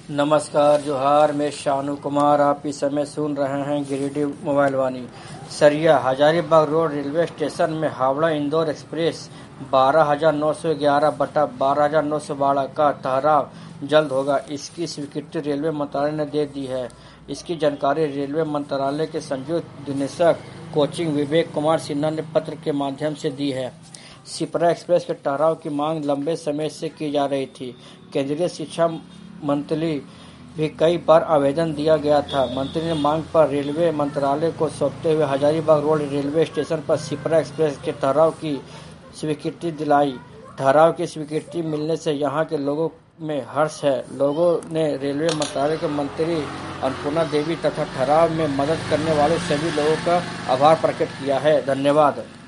नमस्कार जोहार, मैं शानू कुमार। आप इस समय सुन रहे हैं गिरिडीह मोबाइल वाणी। सरिया हजारीबाग रोड रेलवे स्टेशन में हावड़ा इंदौर एक्सप्रेस 12,911/12,912 का ठहराव जल्द होगा। इसकी स्वीकृति रेलवे मंत्रालय ने दे दी है। इसकी जानकारी रेलवे मंत्रालय के संयुक्त निदेशक कोचिंग विवेक कुमार सिन्हा ने पत्र के माध्यम से दी है। शिप्रा एक्सप्रेस के ठहराव की मांग लंबे समय से की जा रही थी। केंद्रीय शिक्षा मंत्री भी कई बार आवेदन दिया गया था। मंत्री ने मांग पर रेलवे मंत्रालय को सौंपते हुए हजारीबाग रोड रेलवे स्टेशन पर शिप्रा एक्सप्रेस के ठहराव की स्वीकृति दिलाई। ठहराव की स्वीकृति मिलने से यहां के लोगों में हर्ष है। लोगों ने रेलवे मंत्रालय के मंत्री अन्नपूर्णा देवी तथा ठहराव में मदद करने वाले सभी लोगों का आभार प्रकट किया है। धन्यवाद।